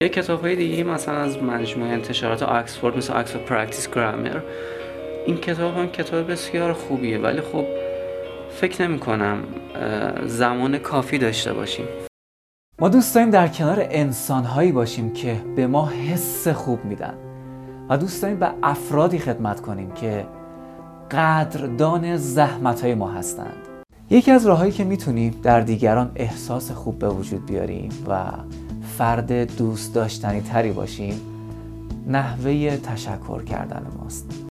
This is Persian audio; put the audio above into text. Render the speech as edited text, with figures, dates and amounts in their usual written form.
یه کتاب‌های دیگه مثلا از مجموعه انتشارات آکسفورد مثل آکسفورد پرکتیس گرامر، این کتاب هم کتاب بسیار خوبیه، ولی خب فکر نمی‌کنم زمان کافی داشته باشیم. ما دوست داریم در کنار انسان‌هایی باشیم که به ما حس خوب میدن و دوست داریم به افرادی خدمت کنیم که قدردان زحمت‌های ما هستند. یکی از راه‌هایی که میتونیم در دیگران احساس خوب به وجود بیاریم و فرد دوست داشتنی تری باشیم، نحوه تشکر کردن ماست.